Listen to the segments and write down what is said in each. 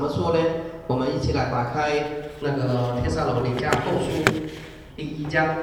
么说呢？我们一起来打开那个帖撒罗尼迦后书第1章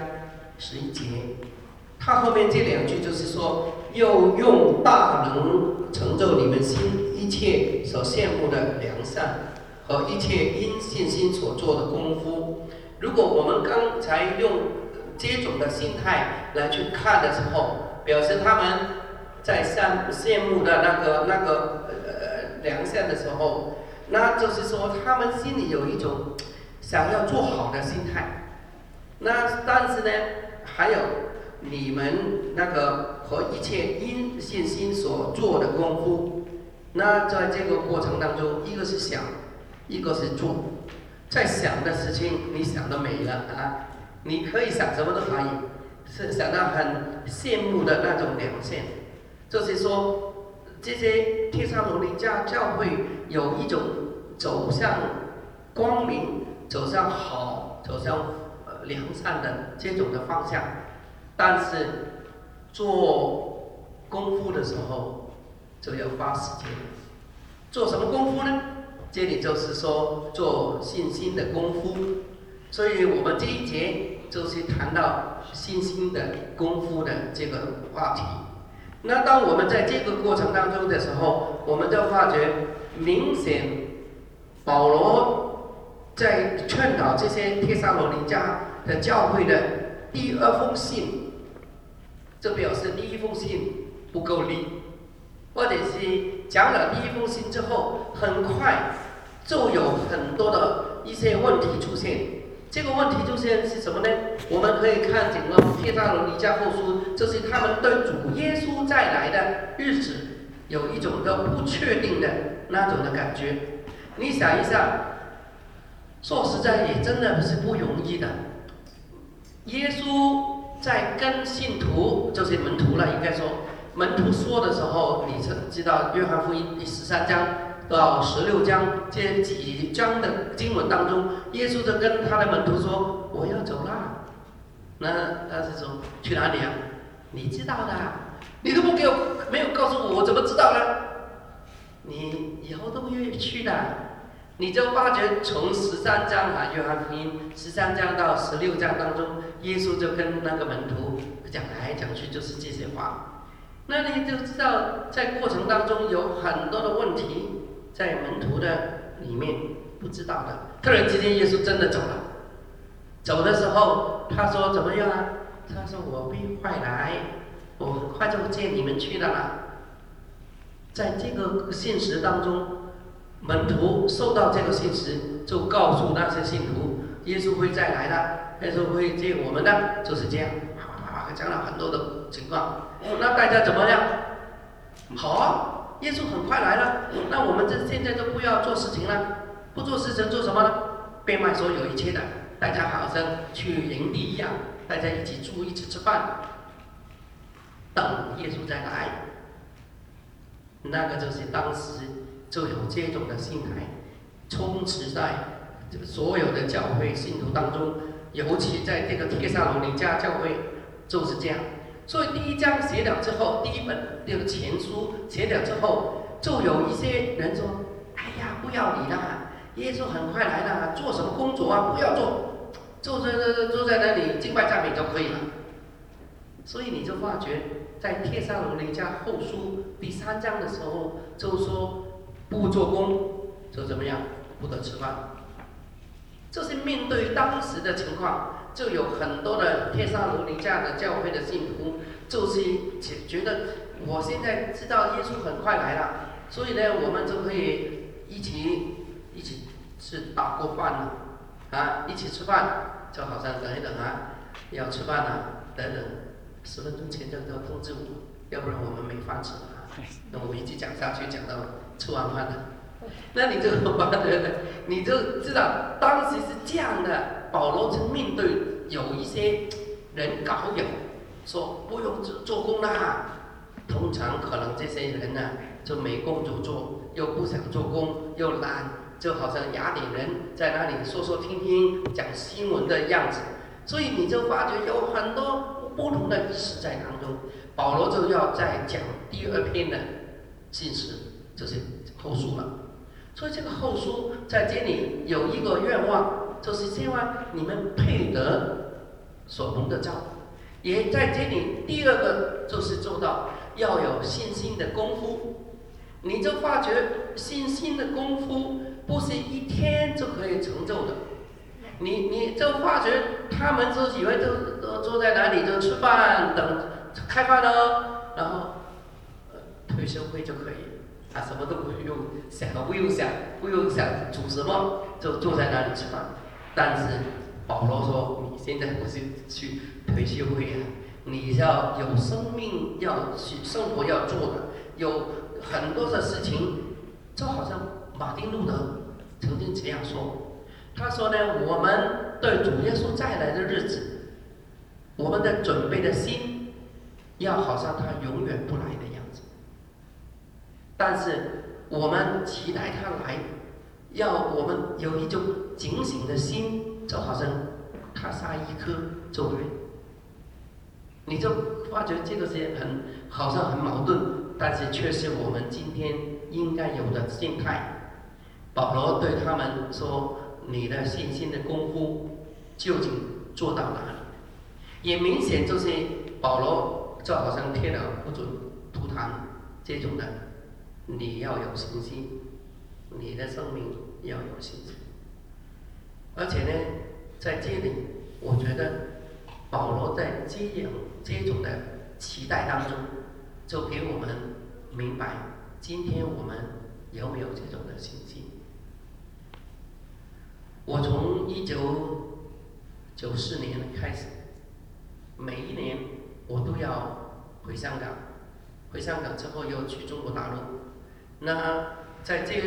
11节，他后面这2句就是说，又用大能成就你们心一切所羡慕的良善和一切因信心所做的功夫。如果我们刚才用这种的心态来去看的时候，表示他们在羡慕的那个良善的时候，那就是说他们心里有一种想要做好的心态。那但是呢，还有你们那个和一切因信心所做的功夫，那在这个过程当中，一个是想，一个是做。在想的事情，你想的没了啊，你可以想什么都可以，是想到很羡慕的那种良善，就是说这些帖撒罗尼迦教会有一种走向光明、走向好、走向良善的这种的方向，但是做功夫的时候就要花时间。做什么功夫呢？这里就是说做信心的功夫，所以我们这一节就是谈到信心的功夫的这个话题。那当我们在这个过程当中的时候，我们就发觉明显保罗在劝导这些帖撒罗尼迦的教会的第2封信，这表示第1封信不够力，或者是讲了第1封信之后，很快就有很多的一些问题出现。这个问题出现是什么呢？我们可以看整个帖撒罗尼迦后书，就是他们对主耶稣再来的日子有一种的不确定的那种的感觉。你想一想，说实在也真的是不容易的。耶稣在跟信徒，就是门徒了，应该说门徒说的时候，你知道约翰福音第13章到16章这几章的经文当中，耶稣就跟他的门徒说：“我要走啦。”那他是说去哪里啊？你知道的，你都没有告诉我，我怎么知道呢？你以后都会去的。你就发觉从13章啊，约翰福音13章到16章当中，耶稣就跟那个门徒讲来讲去就是这些话。那你就知道，在过程当中有很多的问题，在门徒的里面不知道的。突然之间，耶稣真的走了。走的时候，他说怎么样啊？他说我必快来，我很快就见你们去的了。在这个现实当中，门徒受到这个信息，就告诉那些信徒，耶稣会再来的，耶稣会接我们的，就是这样，讲了很多的情况。那大家怎么样？好啊，耶稣很快来了，那我们现在就不要做事情了，不做事情做什么呢？变卖所有一切的，大家好像去营地一样，大家一起住，一起吃饭，等耶稣再来。那个就是当时就有这种的心态，充斥在所有的教会信徒当中，尤其在这个帖撒罗尼迦教会就是这样。所以第1章写了之后，第1本这个前书写了之后，就有一些人说：“哎呀，不要理啦，耶稣很快来了，做什么工作啊？不要做，坐在那里敬拜赞美就可以了。”所以你就发觉，在帖撒罗尼迦后书第3章的时候，就说不做工就怎么样，不得吃饭。就是面对当时的情况，就有很多的帖撒罗尼迦的教会的信徒，就是觉得我现在知道耶稣很快来了，所以呢，我们就可以一起吃打过饭了，啊，一起吃饭，就好像等一等啊，要吃饭了，等等，10分钟前就通知我，要不然我们没饭吃了。那我们一直讲下去，讲到吃完饭了。那你就发觉，你就知道当时是这样的。保罗就面对有一些人搞有，说不用做工啦。通常可能这些人呢，就没工作做，又不想做工，又懒，就好像雅典人在那里说说听听，讲新闻的样子。所以你就发觉有很多不同的意思在当中。保罗就要再讲第2篇的信息，就是后书了。 所以这个后书在这里有一个愿望，就是希望你们配得所蒙的召。也在这里第二个就是做到要有信心的功夫。你就发觉信心的功夫不是一天就可以成就的。你就发觉他们就以为都坐在哪里就吃饭等开饭了，然后退休会就可以啊，什么都不用想，不用想煮什么，就坐在那里吃饭。但是保罗说，你现在不是去退休会啊，你要有生命，要去生活要做的，有很多的事情，就好像马丁路德曾经这样说。他说呢，我们对主耶稣再来的日子，我们的准备的心，要好像他永远不来的样子。但是我们期待他来，要我们有一种警醒的心，就好像他杀一颗就来。你就发觉这个是好像很矛盾，但是却是我们今天应该有的心态。保罗对他们说，你的信心的功夫究竟做到哪里？也明显就是保罗就好像贴了不准图腾这种的，你要有信心，你的生命要有信心。而且呢，在这里我觉得保罗在这种的期待当中，就给我们明白今天我们有没有这种的信心。我从1994年开始，每一年我都要回香港，回香港之后又去中国大陆。那在这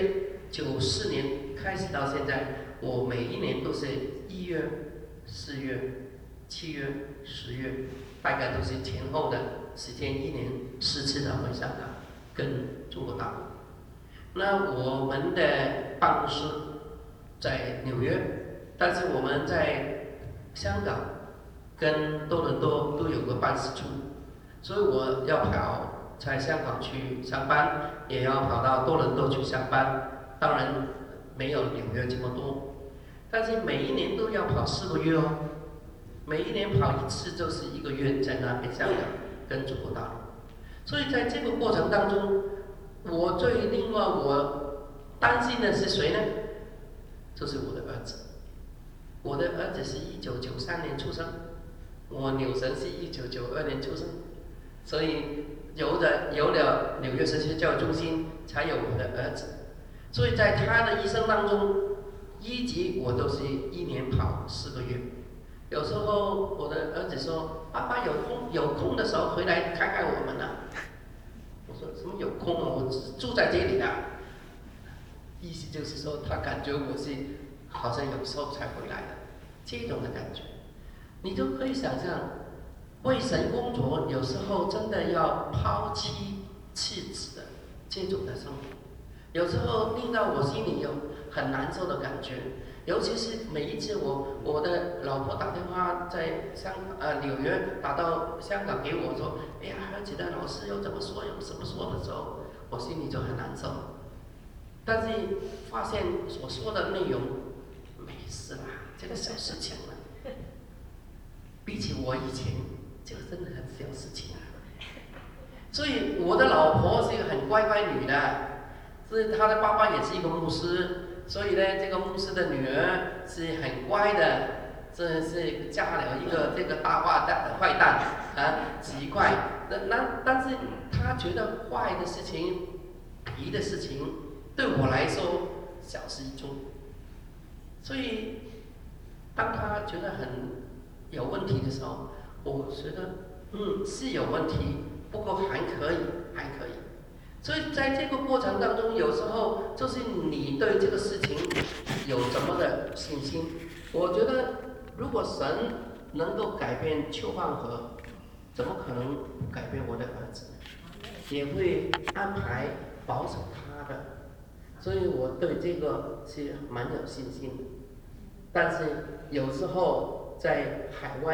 94年开始到现在，我每一年都是1月、4月、7月、10月，大概都是前后的时间，1年4次的回香港跟中国大陆。那我们的办公室在纽约，但是我们在香港跟多伦多都有个办事处，所以我要跑在香港去上班，也要跑到多伦多去上班。当然没有纽约这么多，但是每一年都要跑4个月哦。每一年跑1次就是1个月，在那边香港跟中国大陆。所以在这个过程当中，另外我担心的是谁呢？就是我的儿子。我的儿子是1993年出生，我女神是1992年出生，所以有了纽约神学教育中心，才有我的儿子。所以在他的一生当中，一直我都是1年跑4个月。有时候我的儿子说：“爸爸有空的时候回来看看我们啊。”我说：“什么有空啊？我只住在这里啊。”意思就是说，他感觉我是好像有时候才回来的，这种的感觉，你就可以想象，为神工作有时候真的要抛妻弃子的这种的生活，有时候令到我心里有很难受的感觉。尤其是每一次我的老婆打电话在纽约打到香港给我说：“哎呀，儿子的老师又怎么说又怎么说”的时候，我心里就很难受。但是发现所说的内容没事啦，这个小事情了。比起我以前，这个真的很小事情啊。所以我的老婆是一个很乖乖女的，所以她的爸爸也是一个牧师。所以呢，这个牧师的女儿是很乖的，这是嫁了一个这个大坏蛋啊，奇怪。但是她觉得坏的事情、皮的事情，对我来说小事一桩。所以当她觉得很有问题的时候，我觉得是有问题，不过还可以。所以在这个过程当中，有时候就是你对这个事情有什么的信心。我觉得，如果神能够改变邱放和，怎么可能不改变我的儿子？也会安排保守他的。所以我对这个是蛮有信心的。但是有时候在海外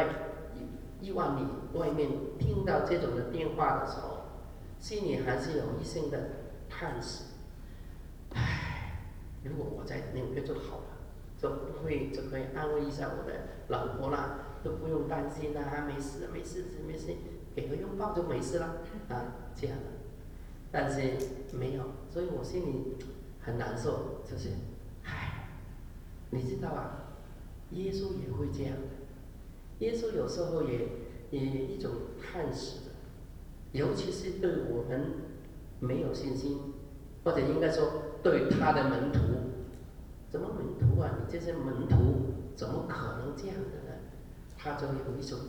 1万里外面听到这种的电话的时候，心里还是有一声的叹息。唉， 如果我在纽约就好了，就可以安慰一下我的老婆啦，都不用担心啦，没事没事没事，给个拥抱就没事了这样的。但是没有，所以我心里很难受，就是你知道啊，耶稣也会这样的，耶稣有时候也一种探视的，尤其是对我们没有信心，或者应该说对他的门徒，怎么门徒啊？你这些门徒怎么可能这样的呢？他就有一种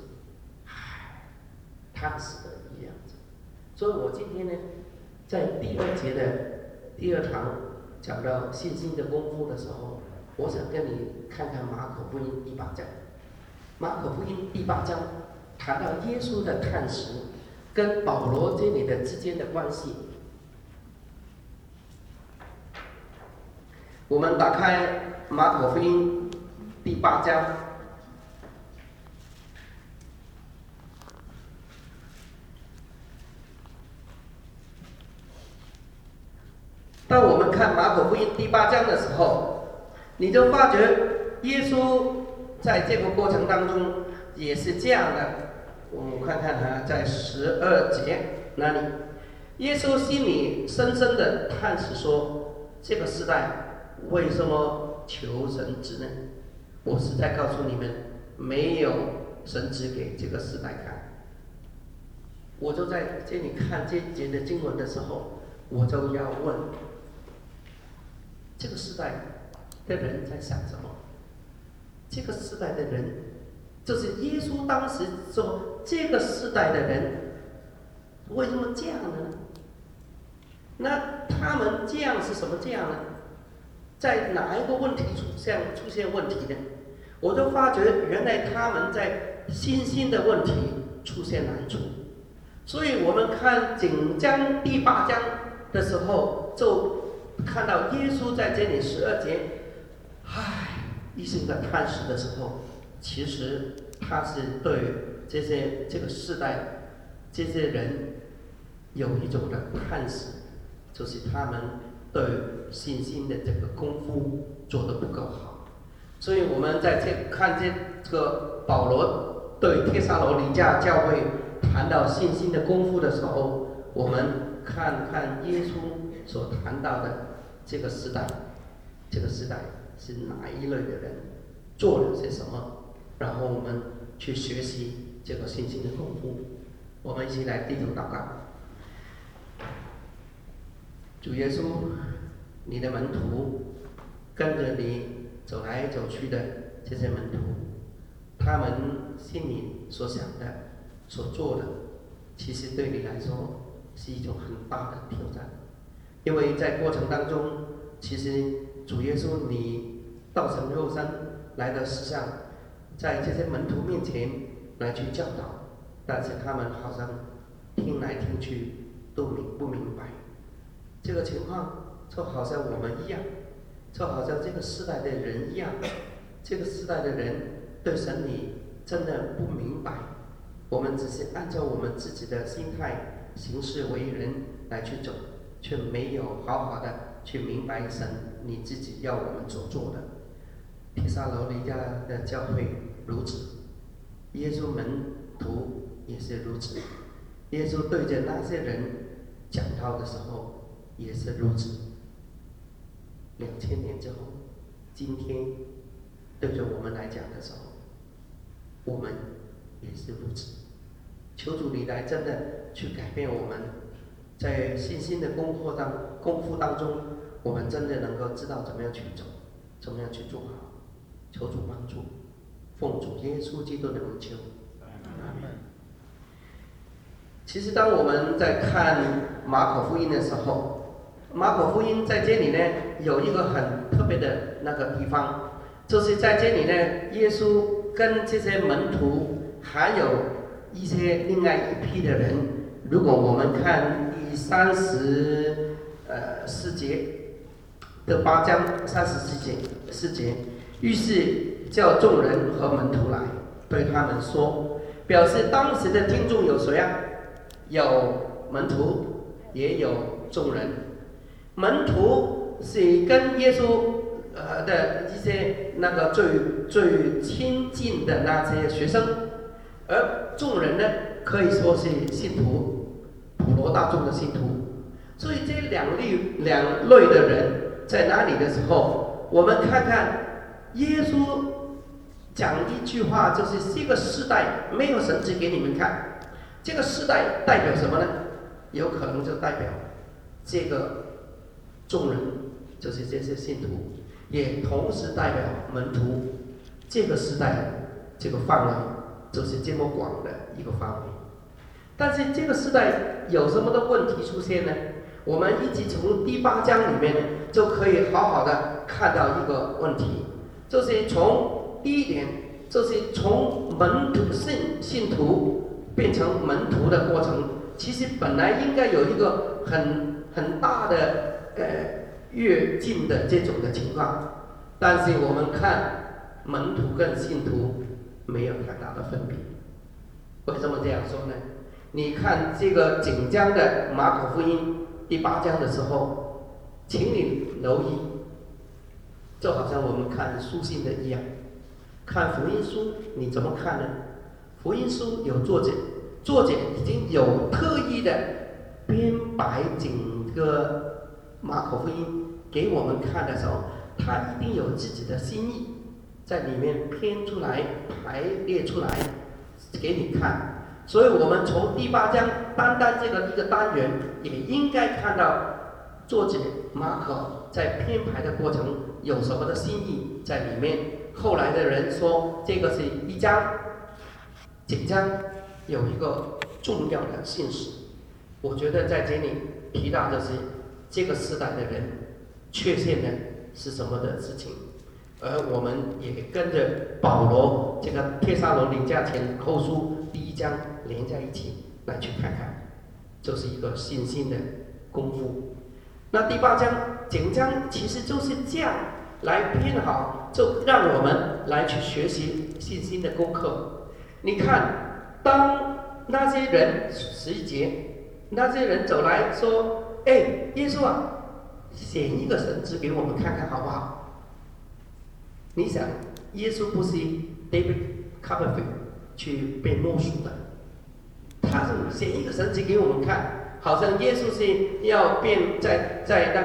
探视的样子。所以我今天呢，在第2节的第2堂讲到信心的功夫的时候，我想跟你看看马可福音第8章。马可福音第8章谈到耶稣的探视跟保罗这里的之间的关系。我们打开马可福音第8章。当我们看马可福音第8章的时候，你就发觉耶稣在这个过程当中也是这样的。我们看看在12节那里，耶稣心里深深的探视说：这个时代为什么求神旨呢？我是在告诉你们，没有神旨给这个时代看。我就在这里看这节的经文的时候，我就要问，这个时代的人在想什么？这个时代的人，就是耶稣当时说，这个时代的人为什么这样呢？那他们这样是什么这样呢？在哪一个问题出现问题呢？我就发觉原来他们在信心的问题出现难处。所以我们看整章第8章的时候，就看到耶稣在这里12节，一心的探视的时候，其实他是对这个世代这些人有一种的探视，就是他们对信心的这个功夫做得不够好。所以我们在看这个保罗对帖撒罗尼迦教会谈到信心的功夫的时候，我们看看耶稣所谈到的这个时代是哪一类的人，做了些什么，然后我们去学习这个信心的功夫。我们一起来低头祷告。主耶稣，你的门徒跟着你走来走去的这些门徒，他们心里所想的、所做的，其实对你来说是一种很大的挑战。因为在过程当中，其实主耶稣你道成肉身来到世上，在这些门徒面前来去教导，但是他们好像听来听去都不明白。这个情况就好像我们一样，就好像这个时代的人一样，这个时代的人对神理真的不明白，我们只是按照我们自己的心态行事为人来去走，却没有好好的去明白神你自己要我们所做的。帖撒罗尼迦的教会如此，耶稣门徒也是如此，耶稣对着那些人讲道的时候也是如此。2000年之后，今天对着我们来讲的时候，我们也是如此。求主你来真的去改变我们，在信心的功夫当中，我们真的能够知道怎么样去走，怎么样去做好。求主帮助，奉主耶稣基督的名求，阿门。其实当我们在看马可福音的时候，马可福音在这里呢有一个很特别的那个地方，就是在这里呢，耶稣跟这些门徒还有一些另外一批的人，如果我们看第34节的8章34节，于是叫众人和门徒来，对他们说，表示当时的听众有谁啊？有门徒，也有众人。门徒是跟耶稣的一些那个最亲近的那些学生，而众人呢可以说是信徒，普罗大众的信徒。所以这两类的人在哪里的时候，我们看看耶稣讲一句话，就是这个世代没有神迹给你们看。这个世代代表什么呢？有可能就代表这个众人，就是这些信徒，也同时代表门徒。这个时代这个范围就是这么广的一个范围。但是这个时代有什么的问题出现呢？我们一起从第8章里面就可以好好的看到一个问题，就是从第一点，就是从门徒信徒变成门徒的过程，其实本来应该有一个很大的跃进的这种的情况，但是我们看门徒跟信徒没有太大的分别。为什么这样说呢？你看这个紧张的马可福音第8章的时候，请你留意，就好像我们看书信的一样，看福音书你怎么看呢？福音书有作者已经有特意的编排整个马可福音给我们看的时候，他一定有自己的心意在里面编出来、排列出来给你看。所以我们从第8章单单这个一个单元，也应该看到作者马可在编排的过程有什么的心意在里面。后来的人说，这个是1章紧张有一个重要的信息。我觉得在这里提到的是这个时代的人缺陷的是什么的事情，而我们也跟着保罗这个帖撒罗尼迦前后书第1章连在一起来去看看，就是一个信心的功夫。那第8章紧张其实就是这样来编好，就让我们来去学习信心的功课。你看，当那些人11节，那些人走来说：“哎，耶稣啊，显一个神迹给我们看看好不好？”你想，耶稣不是 David Copperfield 去被摸鼠的，他是显一个神迹给我们看，好像耶稣是要变在那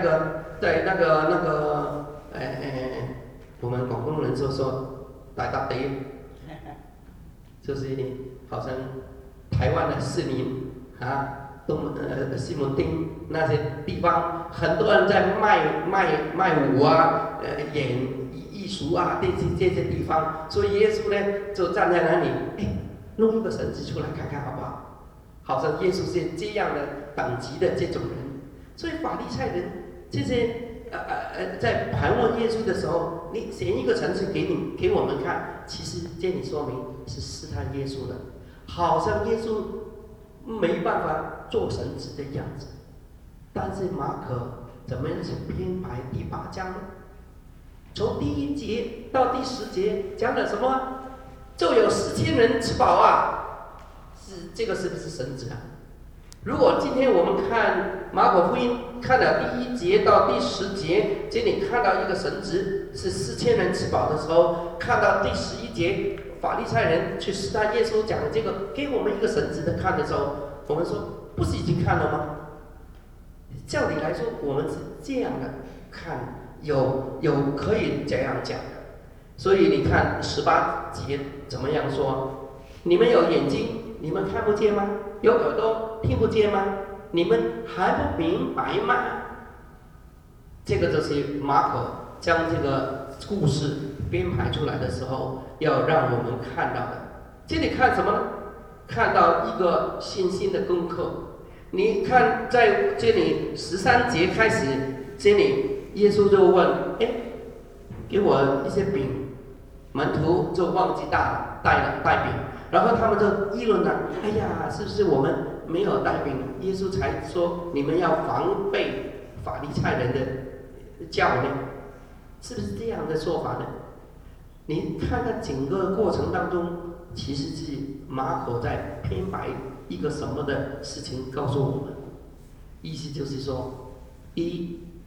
个我们广东人说大笪地，就是好像台湾的士林啊，西门町那些地方，很多人在卖舞啊，演艺术啊，这些地方，所以耶稣呢就站在那里，弄一个神迹出来看看好不好？好像耶稣是这样的等级的这种人，所以法利赛人这些在盘问耶稣的时候，你显一个神迹给我们看，其实这里说明是试探耶稣的，好像耶稣没办法做神迹的样子。但是马可怎么样去编排第8章呢？从第1节到第10节讲了什么？就有4000人吃饱啊！这个是不是神迹啊？如果今天我们看马可福音，看了第1节到第10节，这里看到一个神迹是4000人吃饱的时候，看到第11节法利赛人去试探耶稣讲这个给我们一个神迹的看的时候，我们说不是已经看了吗？照理来说，我们是这样的看，有可以这样讲的。所以你看18节怎么样说？你们有眼睛，你们看不见吗？有耳朵，听不见吗？你们还不明白吗？这个就是马可将这个故事编排出来的时候，要让我们看到的。这里看什么呢？看到一个信心的功课。你看，在这里13节开始，这里耶稣就问：“给我一些饼。”门徒就忘记带饼，然后他们就议论了：“哎呀，是不是我们没有带饼？”耶稣才说：“你们要防备法利赛人的教呢，是不是这样的说法呢？”你看看整个过程当中，其实是马可在编排一个什么的事情告诉我们，意思就是说，第一，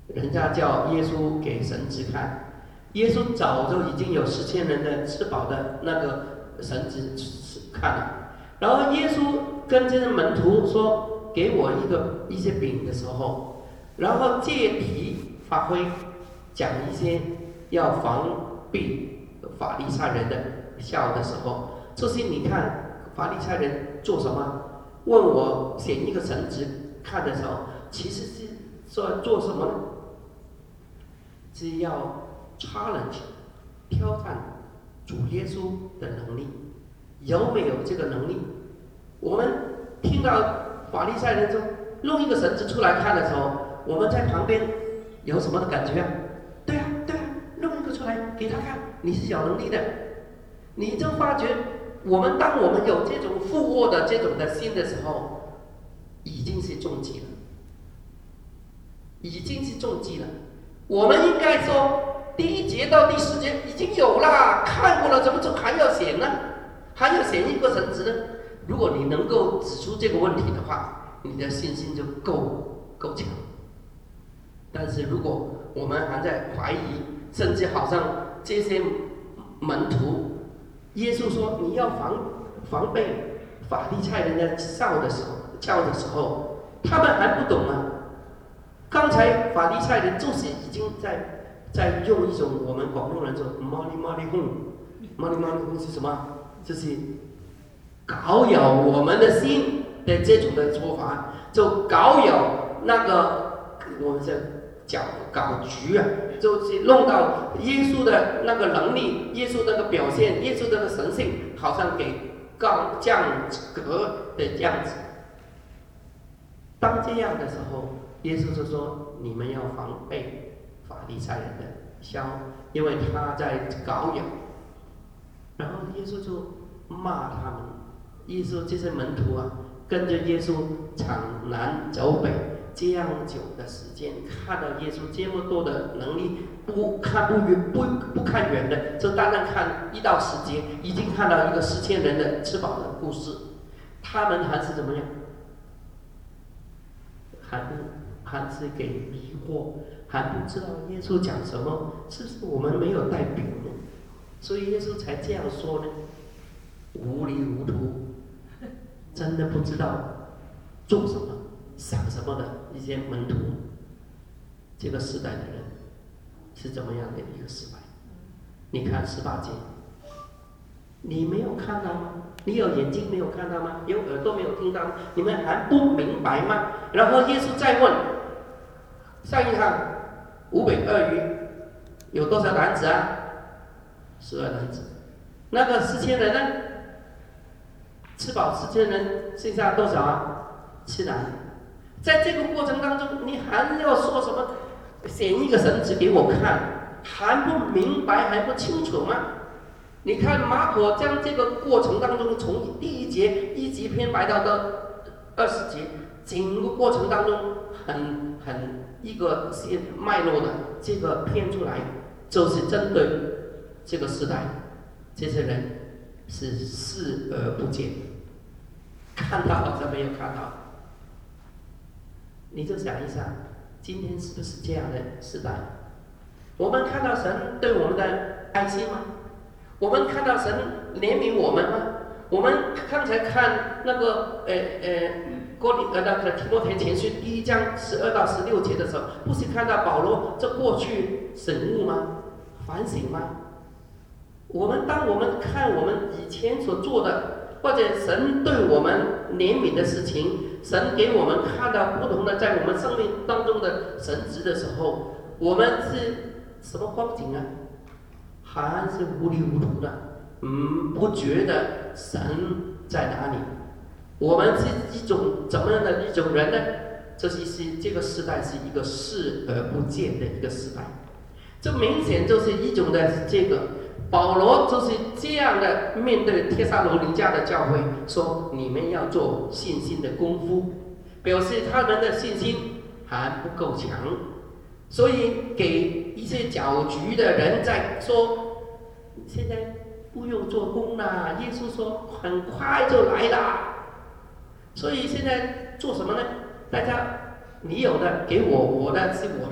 人家叫耶稣给神子看，耶稣早就已经有4000人的吃饱的那个神子看了。然后耶稣跟这些门徒说：“给我一些饼的时候，然后借题发挥，讲一些要防避法利赛人的笑的时候，就是你看法利赛人做什么？问我选一个神子看的时候，其实是做什么呢？是要 challenge 挑战主耶稣的能力，有没有这个能力？我们听到法利赛人说弄一个绳子出来看的时候，我们在旁边有什么的感觉啊？对啊，对啊，弄一个出来给他看，你是有能力的。你就发觉，当我们有这种附和的这种的心的时候，已经是中计了，已经是中计了。我们应该说，第1节到第10节已经有啦，看过了，怎么就还要选呢？还要选一个绳子呢？如果你能够指出这个问题的话，你的信心就够强。但是如果我们还在怀疑，甚至好像这些门徒，耶稣说你要防备法利赛人的叫的时候，他们还不懂啊。刚才法利赛人就是已经在用一种我们广东人说“麻利哄”是什么？就是搞咬我们的心的这种的说法，就搞咬那个我们叫搞局啊，就是弄到耶稣的那个能力，耶稣那个表现，耶稣那个神性，好像给降格的样子。当这样的时候，耶稣就说：“你们要防备法利赛人的笑，因为他在搞咬。”然后耶稣就骂他们。耶稣这些门徒啊，跟着耶稣场南走北，这样久的时间，看到耶稣这么多的能力，不看远的，就单单看1到10节，已经看到一个4000人的吃饱的故事，他们还是怎么样？还是给迷惑，还不知道耶稣讲什么，是不是我们没有带饼呢？所以耶稣才这样说呢？糊里糊涂，真的不知道做什么、想什么的一些门徒，这个时代的人是怎么样的一个时代？你看18节，你没有看到吗？你有眼睛没有看到吗？有耳朵没有听到吗？你们还不明白吗？然后耶稣再问，上一行5饼2鱼有多少篮子啊？12篮子。那个4000人呢？吃饱4000人，剩下多少啊？7篮。在这个过程当中，你还要说什么？选一个绳子给我看，还不明白，还不清楚吗？你看马可将这个过程当中，从第1节1级篇摆到20节，整个过程当中很一个脉络的这个编出来，就是针对这个时代，这些人是视而不见，看到好像没有看到。你就想一下，今天是不是这样的时代？我们看到神对我们的爱心吗？我们看到神怜悯我们吗？我们刚才看那个那个提摩太前书1章12到16节的时候，不是看到保罗这过去醒悟吗？反省吗？当我们看我们以前所做的，或者神对我们怜悯的事情，神给我们看到不同的在我们生命当中的神迹的时候，我们是什么光景啊？还是糊里糊涂的，不觉得神在哪里？我们是一种怎么样的一种人呢？这个时代是一个视而不见的一个时代，这明显就是一种的这个保罗就是这样的面对帖撒罗尼迦的教会说：你们要做信心的功夫，表示他们的信心还不够强。所以给一些搅局的人在说，现在不用做工啦，耶稣说很快就来啦。所以现在做什么呢？大家你有的给我，我的是我的，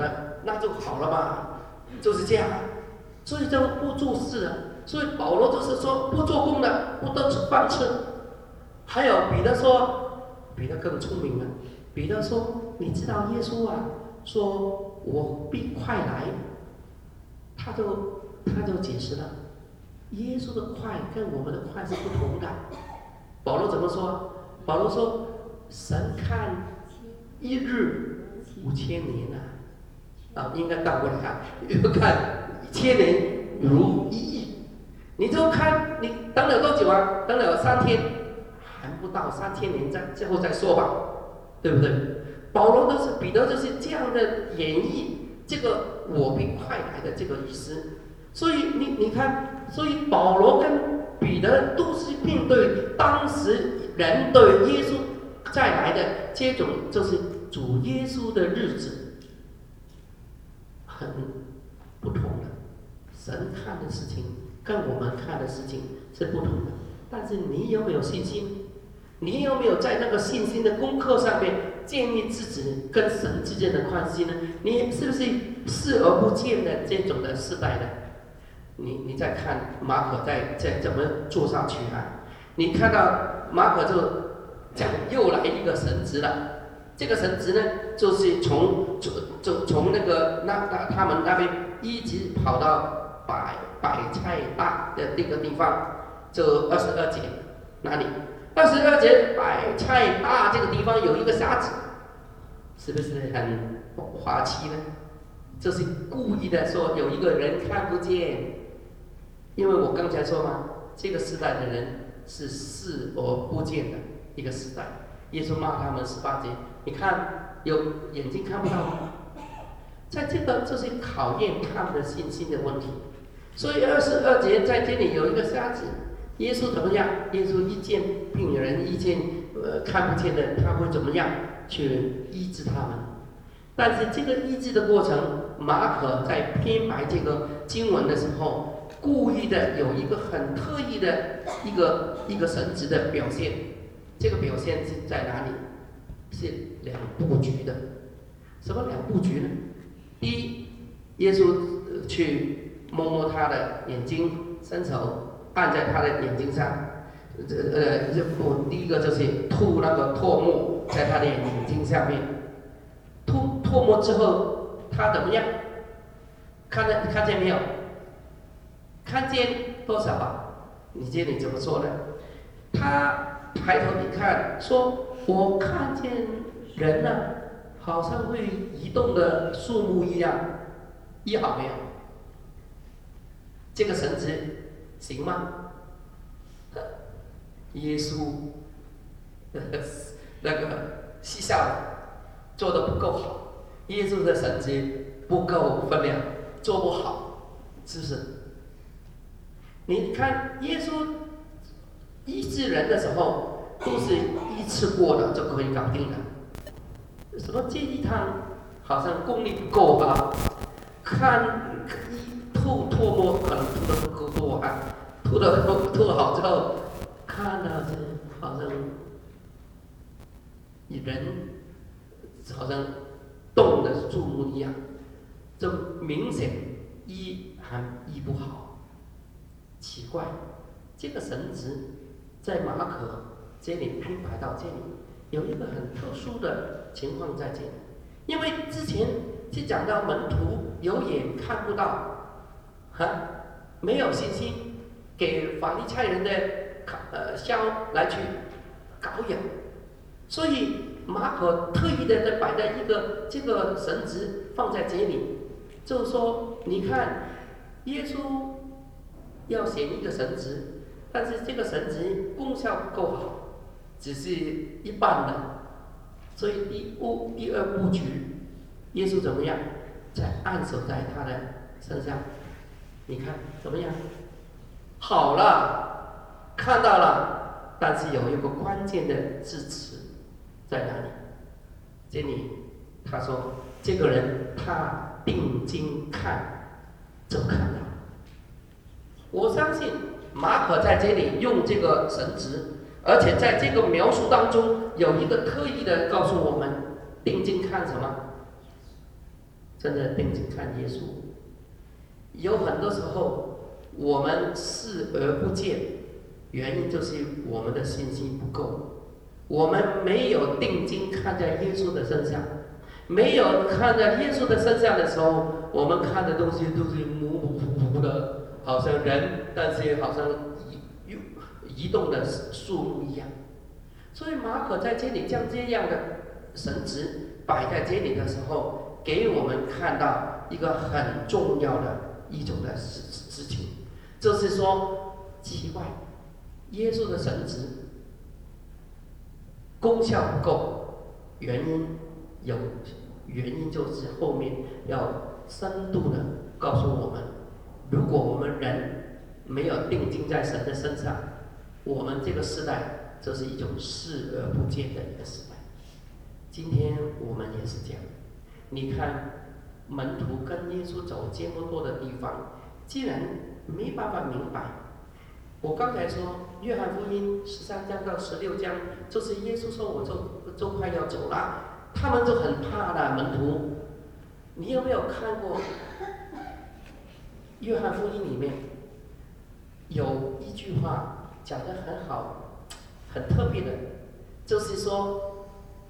那就好了嘛，就是这样。所以就不做事了。所以保罗就是说不做工的，不得饭吃。还有彼得说，彼得更聪明了。彼得说：“你知道耶稣啊，说我必快来。”他就解释了，耶稣的快跟我们的快是不同的。保罗怎么说？保罗说：“神看一日5000年啊，应该倒过来看，又看1000年如1亿。你就看你等了多久啊？等了3天，还不到3000年，最后再说吧，对不对？保罗都是彼得就是这样的演绎这个我必快来的这个意思。所以你看，所以保罗跟彼得都是面对当时人对耶稣再来的这种，就是主耶稣的日子，很不同的。神看的事情跟我们看的事情是不同的。但是你有没有信心？你有没有在那个信心的功课上面建立自己跟神之间的关系呢？你是不是视而不见的这种的世代呢？你再看马可再怎么做上去啊？你看到马可就讲又来一个神职了。这个神职呢，就是从那个他们那边一直跑到百菜大的那个地方，就22节哪里？22节百菜大这个地方有一个瞎子，是不是很滑稽呢？就是故意的说有一个人看不见。因为我刚才说嘛，这个时代的人是视而不见的一个时代。耶稣骂他们18节，你看有眼睛看不到吗？在这个就是考验他们的信心的问题。所以22节在这里有一个瞎子，耶稣怎么样？耶稣一见病人，一见看不见的，他会怎么样去医治他们？但是这个医治的过程，马可在编排这个经文的时候，故意的有一个很特意的一个神职的表现。这个表现是在哪里？是2部局的。什么2部局呢？第一，耶稣去摸摸他的眼睛，伸手按在他的眼睛上。第一个就是吐那个唾沫在他的眼睛下面。吐唾沫之后，他怎么样？看见没有？看见多少啊？你这里怎么说呢？他抬头一看，说：“我看见人呢、好像会移动的树木一样。”医好没有？这个神职行吗？耶稣那个嬉笑做得不够好，耶稣的神职不够分量，做不好，是不是？你看耶稣医治人的时候，都是一次过的就可以搞定了。什么这一趟好像功力不够啊？看吐唾沫可能吐得不够多啊，吐好之后，看到这好像人好像动的树木一样，这明显还医不好。奇怪，这个神职在马可这里编排到这里，有一个很特殊的情况在这里，因为之前是讲到门徒有眼看不到，没有信心，给法利赛人的香来去搞养，所以马可特意的摆在这个神职放在这里，就是说，你看耶稣要选一个神职，但是这个神职功效不够好，只是一半的，所以第二部局，耶稣怎么样？在按手在他的身上，你看怎么样？好了，看到了，但是有一个关键的字词在哪里？这里他说，这个人他定睛看，就看到。我相信马可在这里用这个神职，而且在这个描述当中有一个特意的告诉我们，定睛看什么？ 真的定睛看耶稣。有很多时候我们视而不见，原因就是我们的信心不够，我们没有定睛看在耶稣的身上。没有看在耶稣的身上的时候，我们看的东西都是模模糊糊的，好像人，但是好像移动的树木一样。所以马可在这里将这样的神职摆在这里的时候，给我们看到一个很重要的一种的事情，就是说奇怪，耶稣的神职功效不够，原因就是后面要深度的告诉我们，如果我们人没有定睛在神的身上，我们这个时代就是一种视而不见的一个时代。今天我们也是这样。你看门徒跟耶稣走这么多的地方，既然没办法明白，我刚才说约翰福音13章到16章，就是耶稣说我就快要走了，他们就很怕了。门徒，你有没有看过约翰福音里面有一句话讲得很好，很特别的，就是说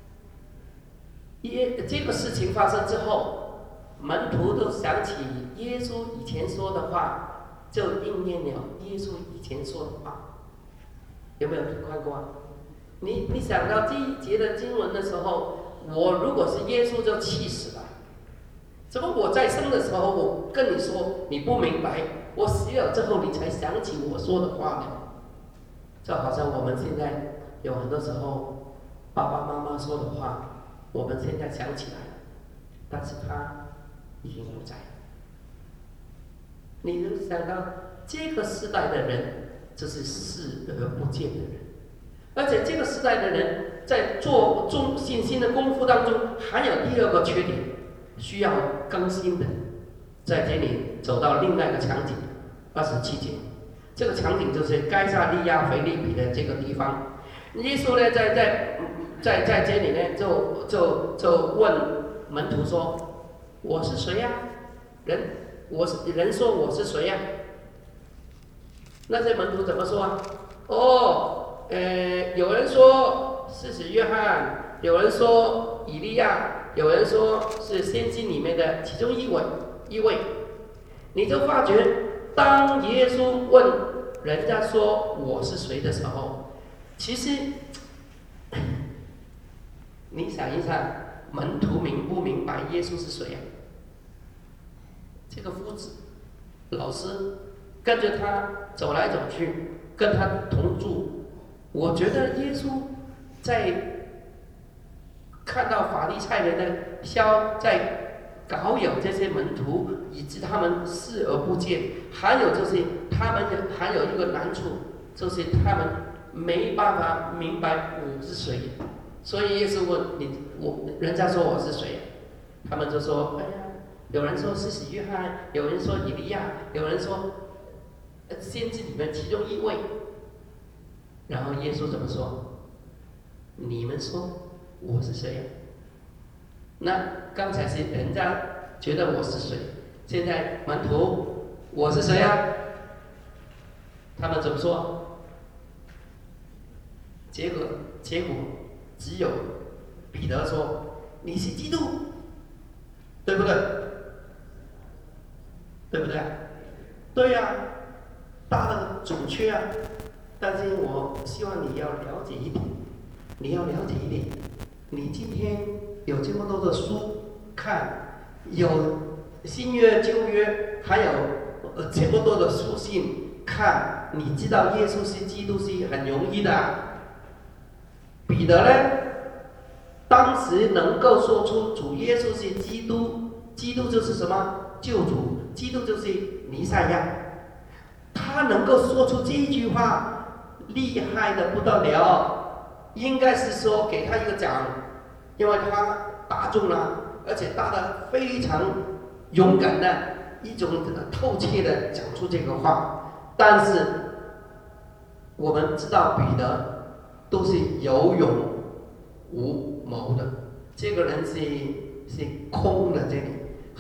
这个事情发生之后，门徒都想起耶稣以前说的话，就应验了耶稣以前说的话。有没有看过啊？你想到这一节的经文的时候，我如果是耶稣就气死了。怎么我在生的时候我跟你说你不明白，我死了之后你才想起我说的话呢？就好像我们现在有很多时候爸爸妈妈说的话，我们现在想起来了，但是他已经不在了。你能想到这个时代的人，这是视而不见的人，而且这个时代的人在做信心的功夫当中，还有第二个缺点，需要更新的。在这里走到另外一个场景，27节，这个场景就是该撒利亚腓立比的这个地方。耶稣呢，在这里呢，就问门徒说：“我是谁呀？人说我是谁呀？”那些门徒怎么说啊？有人说是使约翰，有人说以利亚，有人说是先知里面的其中一位。你就发觉，当耶稣问人家说我是谁的时候，其实你想一想，门徒明不明白耶稣是谁呀？这个夫子老师跟着他走来走去，跟他同住。我觉得耶稣在看到法利赛人的在搞有这些门徒，以致他们视而不见。还有就是他们还有一个难处，就是他们没办法明白我是谁。所以耶稣问人家说我是谁，他们就说：“哎呀，有人说是使约翰，有人说以利亚，有人说先知里面其中一位。”然后耶稣怎么说？你们说我是谁呀？那刚才是人家觉得我是谁，现在门徒我是谁呀？他们怎么说？结果只有彼得说：“你是基督，对不对？对不对？对呀，大的准确啊。但是我希望你要了解一点，你今天有这么多的书看，有新约旧约，还有这么多的书信看，你知道耶稣是基督是很容易的。彼得呢，当时能够说出主耶稣是基督，基督就是什么？救主，基督就是弥赛亚。他能够说出这一句话，厉害的不得了，应该是说给他一个奖，因为他打中了，而且打得非常勇敢的一种透彻的讲出这个话。但是我们知道彼得都是有勇无谋的，这个人是空的，这里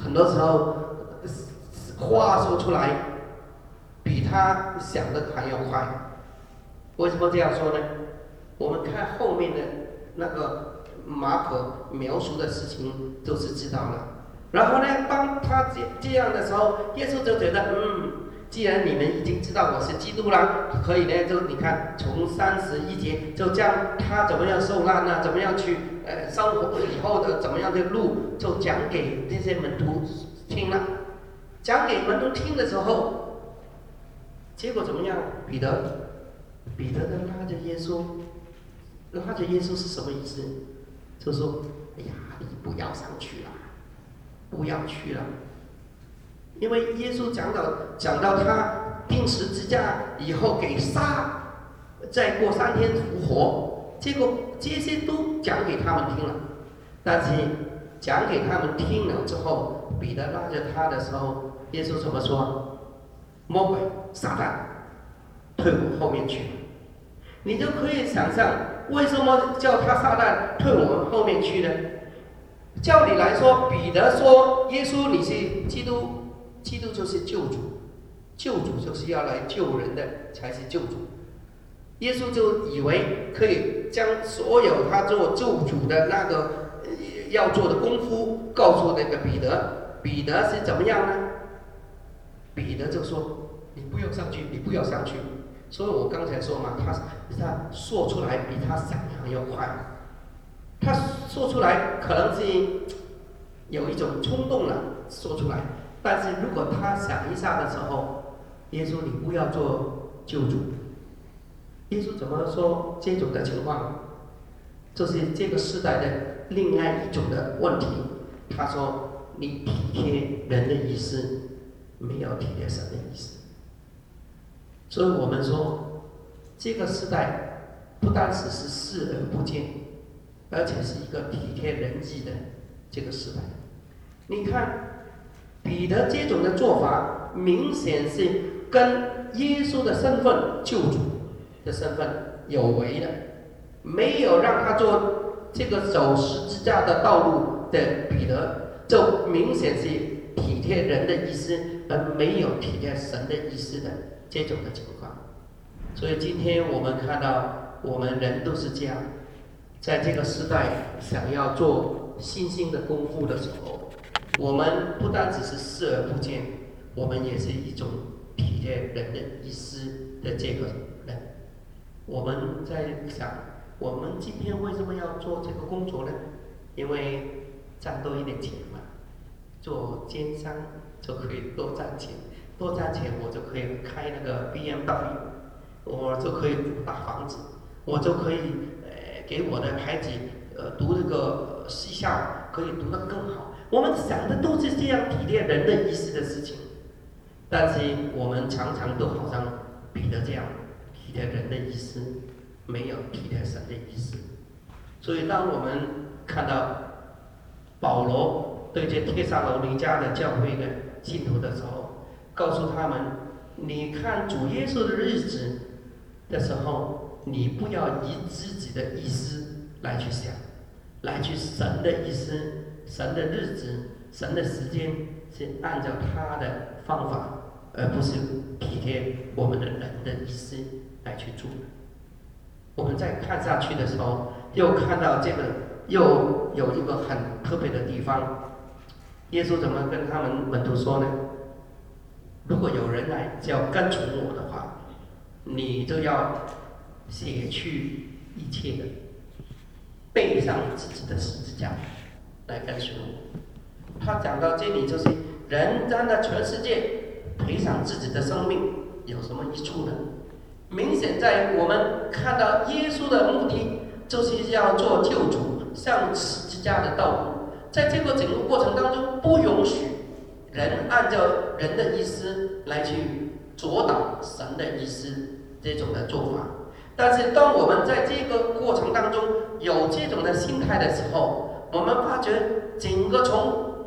很多时候话说出来比他想的还要快。为什么这样说呢？我们看后面的那个马可描述的事情就是知道了。然后呢，当他这样的时候，耶稣就觉得，既然你们已经知道我是基督了，可以呢，就你看从31节就将他怎么样受难啊，怎么样去生活以后的怎么样的路，就讲给这些门徒听了。讲给门徒听的时候，结果怎么样？彼得的拉着耶稣是什么意思？就说：“哎呀，你不要上去了，不要去了。”因为耶稣讲到他钉十字架以后给杀，再过3天复活，结果这些都讲给他们听了。但是讲给他们听了之后，彼得拉着他的时候，耶稣怎么说？魔鬼撒旦，退我后面去。你就可以想象，为什么叫他撒旦退我们后面去呢？照理来说，彼得说：“耶稣，你是基督，基督就是救主，救主就是要来救人的，才是救主。”耶稣就以为可以将所有他做救主的那个要做的功夫告诉那个彼得。彼得是怎么样呢？彼得就说：“你不要上去，你不要上去。”所以我刚才说嘛，他说出来比他想的还要快。他说出来可能是有一种冲动了，说出来。但是如果他想一下的时候，耶稣你不要做救主。耶稣怎么说这种的情况？就是这个时代的另外一种的问题。他说：“你体贴人的意思，没有体贴神的意思。”所以我们说，这个时代不单是视而不见，而且是一个体贴人意的这个时代。你看，彼得这种的做法，明显是跟耶稣的身份、救主的身份有违的，没有让他做这个走十字架的道路的彼得，就明显是体贴人的意思，而没有体贴神的意思的这种的情况。所以今天我们看到，我们人都是这样，在这个时代想要做信心的功夫的时候，我们不单只是视而不见，我们也是一种体贴人的意思的这个人。我们在想，我们今天为什么要做这个工作呢？因为赚多一点钱嘛，做奸商就可以多赚钱。多赚钱，我就可以开那个 BMW， 我就可以住大房子，我就可以给我的孩子读那个西校，可以读得更好。我们想的都是这样体贴人的意思的事情，但是我们常常都好像彼得这样体贴人的意思，没有体贴神的意思。所以当我们看到保罗对这帖撒罗尼迦的教会的信徒的时候，告诉他们：你看主耶稣的日子的时候，你不要以自己的意思来去想，来去神的意思、神的日子、神的时间是按照他的方法，而不是体贴我们的人的意思来去做。我们再看下去的时候，又看到这个又有一个很特别的地方。耶稣怎么跟他们门徒说呢？如果有人来要跟从我的话，你就要卸去一切的，背上自己的十字架来跟随我。他讲到这里，就是人将的全世界赔上自己的生命，有什么益处呢？明显在我们看到耶稣的目的，就是要做救主，上十字架的道路。在这个整个过程当中，不允许人按照人的意思来去阻挡神的意思这种的做法。但是当我们在这个过程当中有这种的心态的时候，我们发觉整个从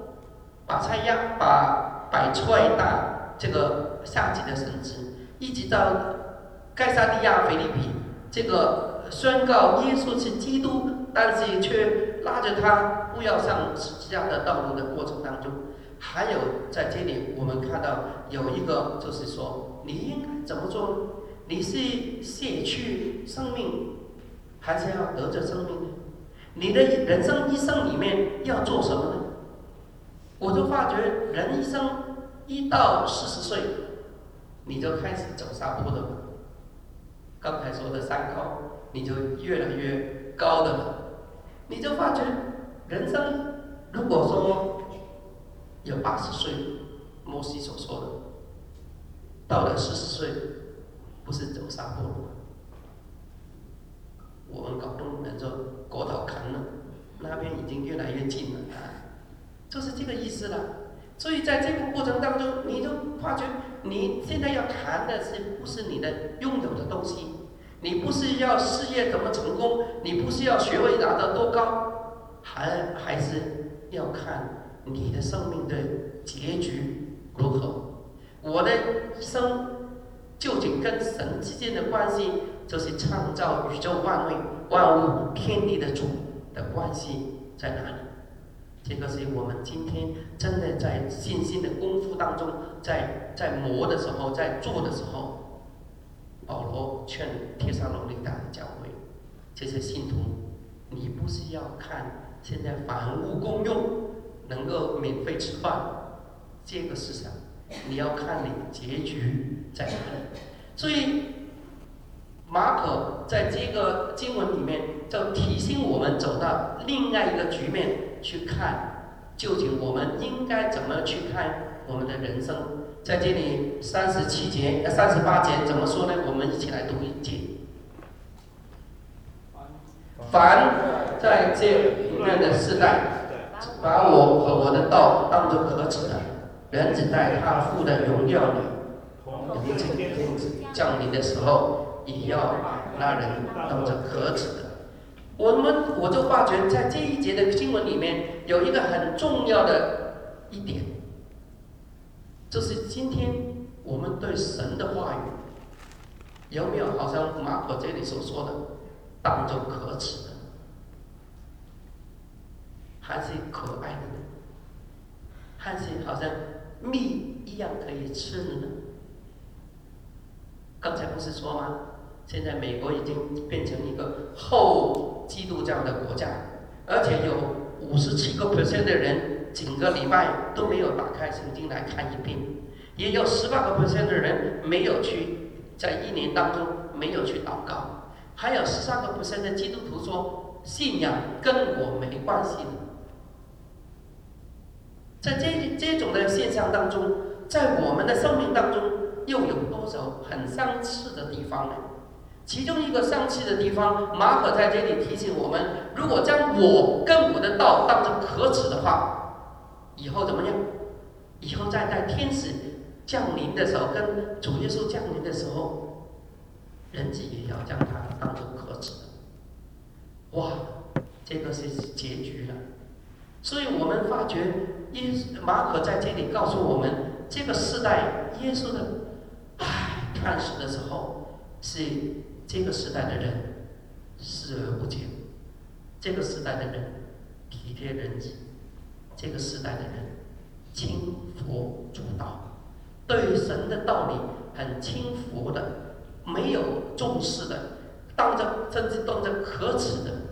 摆出来大这个下级的神职，一直到盖萨利亚腓立比这个宣告耶稣是基督，但是却拉着他不要上十字架的道路的过程当中， 还有在这里我们看到有一个就是说，你应该怎么做呢？你是卸去生命，还是要得着生命呢？你的人生一生里面要做什么呢？我就发觉人一生1到40岁，你就开始走下坡的嘛。刚才说的3高，你就越来越高的了。你就发觉人生如果说有80岁，摩西所说的，到了40岁，不是走下坡路吗？我们广东人说国头近了，那边已经越来越近了啊，就是这个意思了。所以在这个过程当中，你就发觉你现在要谈的是不是你的拥有的东西，你不是要事业怎么成功，你不是要学位拿得多高，还是要看你的生命的结局如何。我的一生究竟跟神之间的关系，就是创造宇宙万物天地的主的关系在哪里？这个是我们今天真的在信心的功夫当中，在磨的时候，在做的时候，保罗劝帖撒罗尼迦的教会这些信徒，你不是要看现在凡物公用，能够免费吃饭这个事上，你要看你结局在哪里。所以马可在这个经文里面就提醒我们走到另外一个局面去看，究竟我们应该怎么去看我们的人生。在这里38节怎么说呢？我们一起来读一节。凡在这里面的世代，把我和我的道当作可耻的，人子在他父的荣耀里，降临的时候，也要那人当作可耻的。我就发觉在这一节的经文里面有一个很重要的一点，就是今天我们对神的话语有没有好像马可这里所说的当作可耻的，还是可爱的呢？还是好像蜜一样可以吃的呢？刚才不是说吗？现在美国已经变成一个后基督教的国家，而且有57% 的人整个礼拜都没有打开圣经来看一遍，也有18% 的人没有去在1年当中没有去祷告，还有13% 的基督徒说信仰跟我没关系的。在这种的现象当中，在我们的生命当中又有多少很相似的地方呢？其中一个相似的地方，马可在这里提醒我们：如果将我跟我的道当成可耻的话，以后怎么样？以后在天使降临的时候，跟主耶稣降临的时候，人子也要将它当成可耻的。哇，这个是结局了。所以我们发觉，马可在这里告诉我们，这个世代耶稣的看死的时候，是这个时代的人视而不见，这个时代的人体贴人己，这个时代的人轻佛主道，对神的道理很轻浮的，没有重视的，甚至当着可耻的。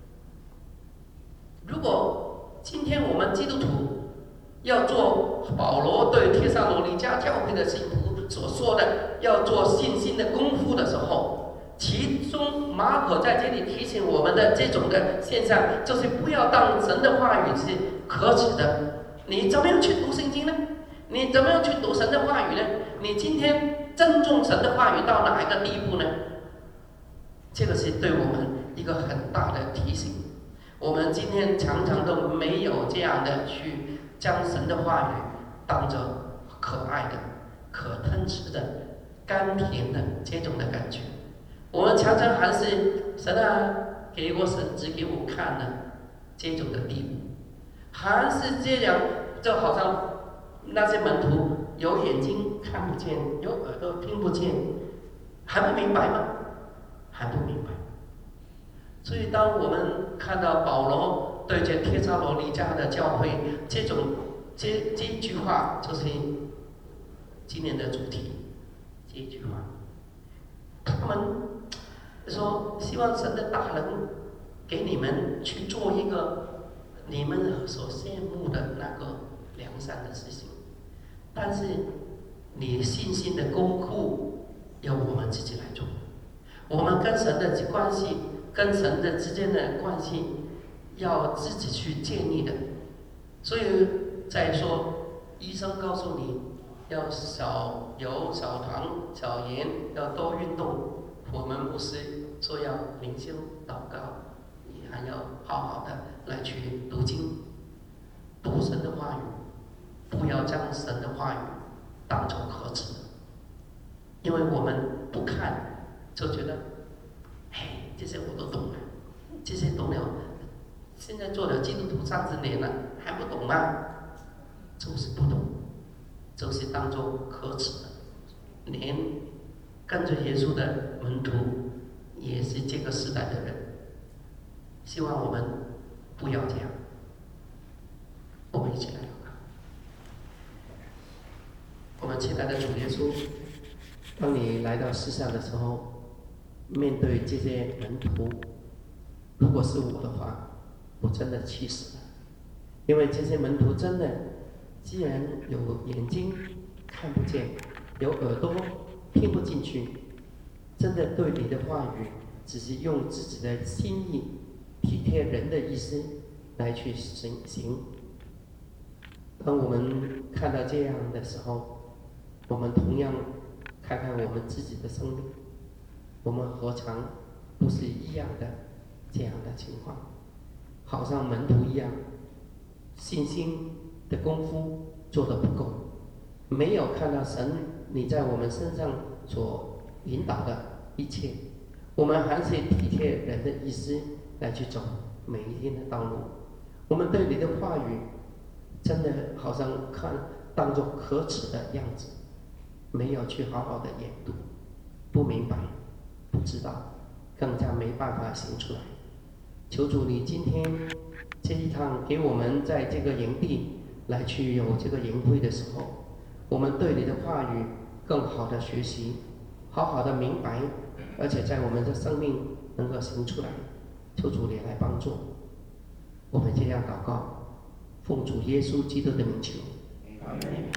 如果今天我们基督徒要做保罗对帖撒罗尼迦教会的信徒所说的，要做信心的功夫的时候，其中马可在这里提醒我们的这种的现象，就是不要当神的话语是可耻的。你怎么样去读圣经呢？你怎么样去读神的话语呢？你今天尊重神的话语到哪一个地步呢？这个是对我们一个很大的提醒。我们今天常常都没有这样的去将神的话语当作可爱的、可吞吃的、甘甜的这种的感觉。我们常常还是神啊，给我神指给我看的这种的地步，还是这样，就好像那些门徒有眼睛看不见，有耳朵听不见，还不明白吗？还不明白。所以当我们看到保罗对这帖撒罗尼迦的教会这种这一句话就是今年的主题。这一句话，他们说希望神的大能给你们去做一个你们所羡慕的那个良善的事情，但是你信心的功夫要我们自己来做。我们跟神的关系，跟神的之间的关系，要自己去建立的。所以再说，医生告诉你要少油、少糖、少盐，要多运动。我们牧师说要灵修、祷告，你还要好好的来去读经，读神的话语，不要将神的话语当作可耻的，因为我们不看就觉得，嘿，这些我都懂了，这些懂了，现在做了基督徒30年了，还不懂吗？就是不懂，就是当作可耻的。连跟着耶稣的门徒也是这个时代的人，希望我们不要这样。我们一起来祷告。我们亲爱的主耶稣，当你来到世上的时候，面对这些门徒，如果是我的话，我真的气死了。因为这些门徒真的，既然有眼睛看不见，有耳朵听不进去，真的对你的话语只是用自己的心意体贴人的意思来去行。当我们看到这样的时候，我们同样看看我们自己的生命，我们何尝不是一样的这样的情况？好像门徒一样，信心的功夫做得不够，没有看到神你在我们身上所引导的一切，我们还是体贴人的意思来去走每一天的道路。我们对你的话语真的好像当作可耻的样子，没有去好好的研读，不明白，不知道，更加没办法行出来。求主你今天这一趟给我们在这个营地来去有这个营会的时候，我们对你的话语更好的学习，好好的明白，而且在我们的生命能够行出来。求主你来帮助我们，这样祷告，奉主耶稣基督的名求。